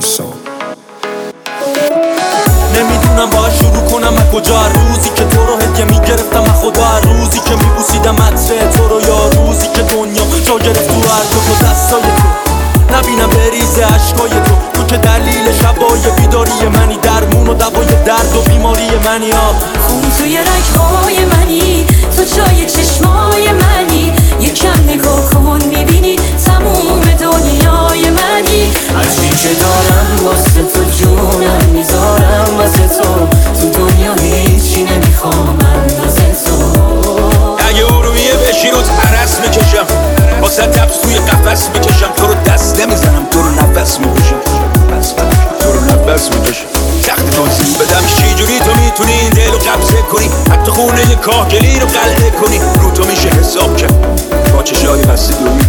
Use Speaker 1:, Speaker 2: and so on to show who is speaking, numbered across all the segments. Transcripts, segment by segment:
Speaker 1: نمیدونم باید شروع کنم از کجا، روزی که تو رو هدیه میگرفتم از خدا، روزی که میبوسیدم عطر تو رو، یا روزی که دنیا جا گرفت تو هر دو دستای تو، نبینم بریزه عشقای تو که دلیل شبای بیداری منی، درمون و دوای درد و بیماری منی.
Speaker 2: خون توی رگهای منی، تو جای چشمای منی، یکم نگاه کن میبینی تموم دنیای منی. هرچی که دارم واسه تو جونم میذارم واسه تو دنیا هیچی نمیخوام اندازه تو.
Speaker 3: اگه ارومیه بشی رو ترس میکشم، واسه تبس توی قفس میکشم، تو رو دست نمیزنم، تو رو نفس میکشم، تو رو نفس میکشم. سخت توضیح بدم چی جوری تو میتونی این دل رو قبضه کنی، حتی خونه کاهگلی رو قلعه کنی، رو تو میشه حساب کرد با چشای بسته دوی.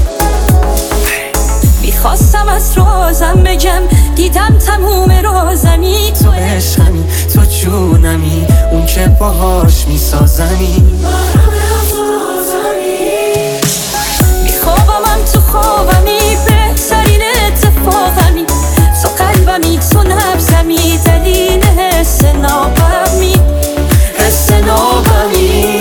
Speaker 2: میخواستم از رازم بگم، دیدم تموم رازمی، تو عشقمی، تو جونمی، اون که باهاش میسازمی. میخوابمم تو خوابمی، بهترین اتفاقمی، تو قلبمی، تو نبزمی، دلیل حس نابمی، حس نابمی.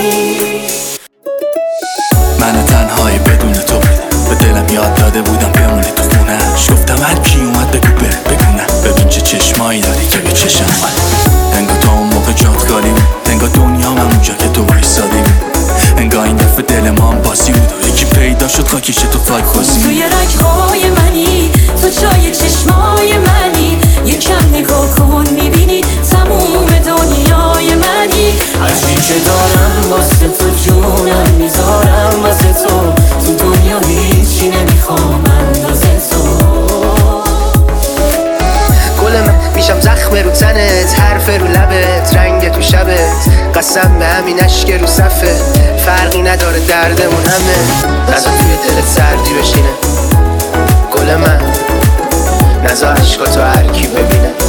Speaker 4: من تنهایی بدون تو به دلم یاد داده بودم بمونی تو خونهش، گفتم هر کی اومد بگو بگونه، ببین چه چشمایی داری که به چشم من، انگار تا اون موقع جات خالی بود، انگار دنیا من اونجا که تو وایسادی بود، انگار این دفعه دل ما هم باسی بود و یکی پیدا شد خاکیش تو فاک خوزی.
Speaker 2: توی رگهای منی، تو جای چشمای منی، یکم نگاه کن میبینی تموم دنیای منی. هرچی که دارم واسه تو جونم میذارم واسه تو دنیا هیچی نمیخوام اندازه تو.
Speaker 5: گل من میشم زخم رو تنت، حرف رو لبت، رنگ تو شبت، قسم به همین عشق رو صفه، فرقی نداره دردمون همه، نزا توی دلت سردی بشینه. گل من نزا عشقاتو هر کی ببینه.